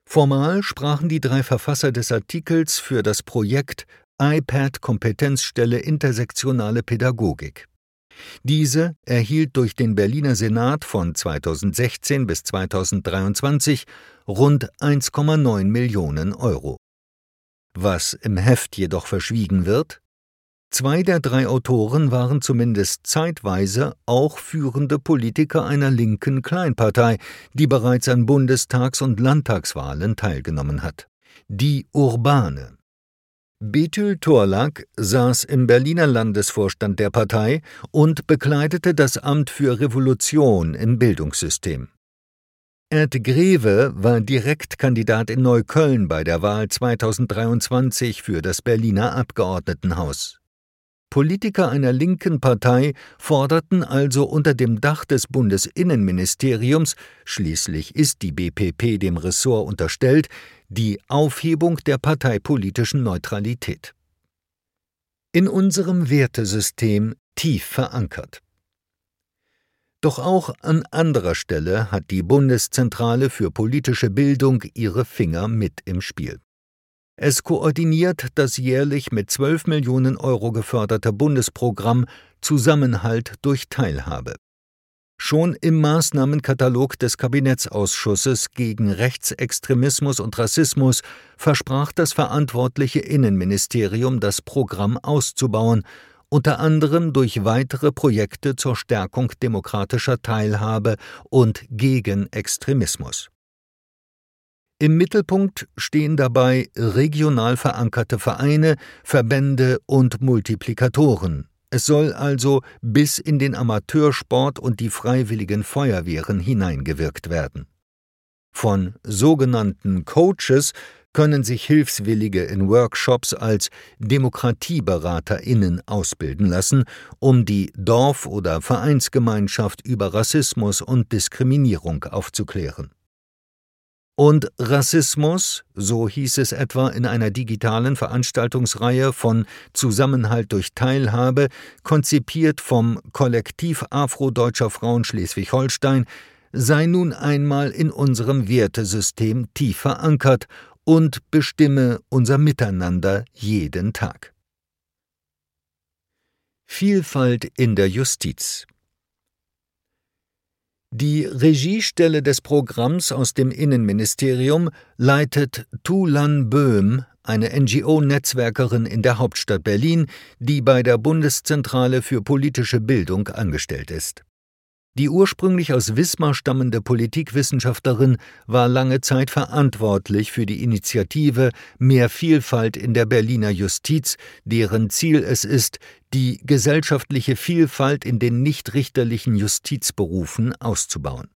Formal sprachen die 3 Verfasser des Artikels für das Projekt iPad-Kompetenzstelle Intersektionale Pädagogik. Diese erhielt durch den Berliner Senat von 2016 bis 2023 rund 1,9 Millionen Euro. Was im Heft jedoch verschwiegen wird: 2 der 3 Autoren waren zumindest zeitweise auch führende Politiker einer linken Kleinpartei, die bereits an Bundestags- und Landtagswahlen teilgenommen hat: Die Urbane. Betül Torlak saß im Berliner Landesvorstand der Partei und bekleidete das Amt für Revolution im Bildungssystem. Ed Greve war Direktkandidat in Neukölln bei der Wahl 2023 für das Berliner Abgeordnetenhaus. Politiker einer linken Partei forderten also unter dem Dach des Bundesinnenministeriums, schließlich ist die BPP dem Ressort unterstellt, die Aufhebung der parteipolitischen Neutralität. In unserem Wertesystem tief verankert. Doch auch an anderer Stelle hat die Bundeszentrale für politische Bildung ihre Finger mit im Spiel. Es koordiniert das jährlich mit 12 Millionen Euro geförderte Bundesprogramm Zusammenhalt durch Teilhabe. Schon im Maßnahmenkatalog des Kabinettsausschusses gegen Rechtsextremismus und Rassismus versprach das verantwortliche Innenministerium, das Programm auszubauen, unter anderem durch weitere Projekte zur Stärkung demokratischer Teilhabe und gegen Extremismus. Im Mittelpunkt stehen dabei regional verankerte Vereine, Verbände und Multiplikatoren. Es soll also bis in den Amateursport und die freiwilligen Feuerwehren hineingewirkt werden. Von sogenannten Coaches können sich Hilfswillige in Workshops als DemokratieberaterInnen ausbilden lassen, um die Dorf- oder Vereinsgemeinschaft über Rassismus und Diskriminierung aufzuklären. Und Rassismus, so hieß es etwa in einer digitalen Veranstaltungsreihe von Zusammenhalt durch Teilhabe, konzipiert vom Kollektiv Afrodeutscher Frauen Schleswig-Holstein, sei nun einmal in unserem Wertesystem tief verankert und bestimme unser Miteinander jeden Tag. Vielfalt in der Justiz. Die Regiestelle des Programms aus dem Innenministerium leitet Tu Lan Böhm, eine NGO-Netzwerkerin in der Hauptstadt Berlin, die bei der Bundeszentrale für politische Bildung angestellt ist. Die ursprünglich aus Wismar stammende Politikwissenschaftlerin war lange Zeit verantwortlich für die Initiative Mehr Vielfalt in der Berliner Justiz, deren Ziel es ist, die gesellschaftliche Vielfalt in den nichtrichterlichen Justizberufen auszubauen.